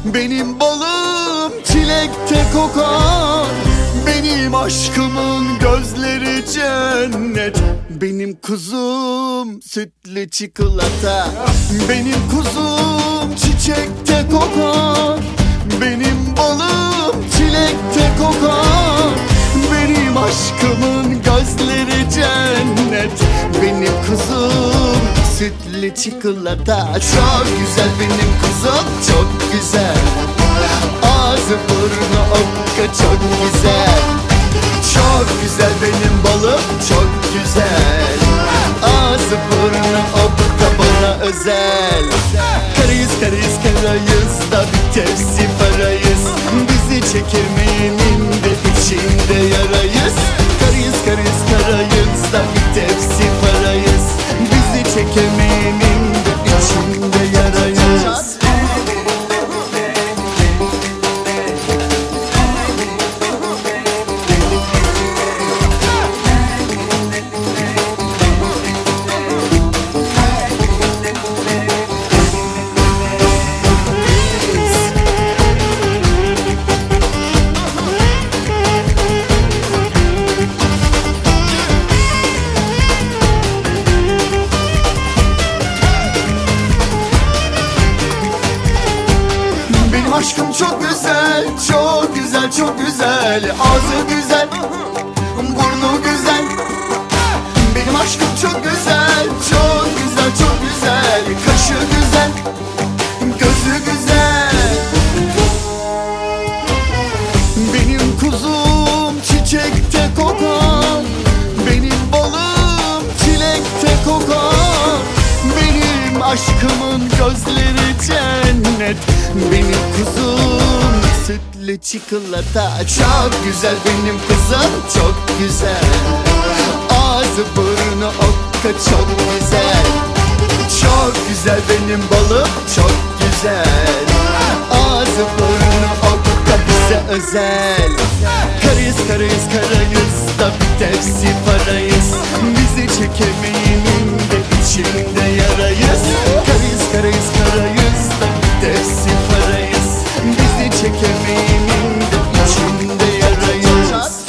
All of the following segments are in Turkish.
Benim balım çilekte kokar, benim aşkımın gözleri cennet. Benim kuzum sütlü çikolata, benim kuzum çiçekte kokar. Benim balım çilekte kokar, benim aşkımın gözleri cennet. Benim kuzum sütlü çikolata, çok güzel benim kuzum, çok güzel. Ağzı burnu okka, çok güzel. Çok güzel benim balım, çok güzel. Ağzı burnu okka, bana özel. Karayız karayız karayız da bir tepsi parayız. Bizi çekirmeyenin de içinde yarayız. Karayız karayız karayız da bir tepsi parayız. Bizi çekemeyenin de içinde yarayız. Aşkım çok güzel, çok güzel, çok güzel. Ağzı güzel, burnu güzel. Benim aşkım çok güzel, çok güzel, çok güzel. Kaşı güzel, gözü güzel. Benim kuzum çiçekte kokar, benim balım çilekte kokar. Benim aşkımın gözleri cennet. Benim kuzum sütlü çikolata, çok güzel benim kuzum, çok güzel. Ağzı burnu okka, çok güzel. Çok güzel benim balım, çok güzel. Ağzı burnu okka, bize özel. Karayız karayız karayız da bir tepsi parayız. Bizi çekemeyenin de içinde yarayız. Karayız karayız karayız da bir tepsi parayız. Bizi çekemeyenin de içinde yarayız.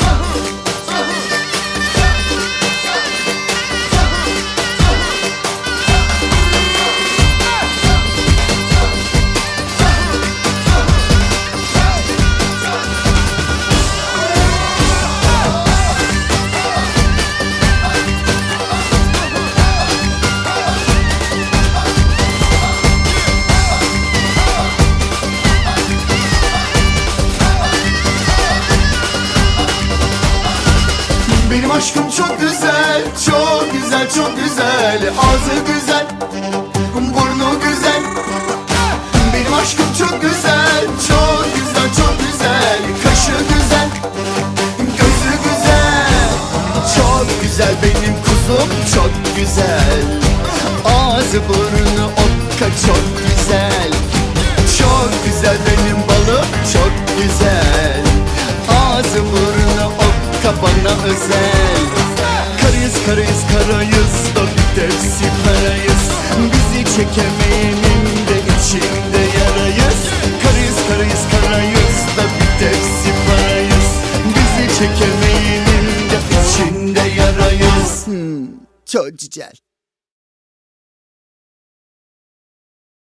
Benim aşkım çok güzel, çok güzel, çok güzel. Ağzı güzel, burnu güzel. Benim aşkım çok güzel, çok güzel, çok güzel. Kaşı güzel, gözü güzel. Çok güzel benim kuzum, çok güzel. Ağzı burnu okka, çok güzel. Çok güzel benim balım, çok güzel. Ağzı burnu okka, bana özel. Karayız karayız karayız da bir tepsi parayız. Bizi çekemeyenin de içinde yarayız. Karayız karayız karayız da bir tepsi parayız. Bizi çekemeyenin de içinde yarayız. Çok güzel.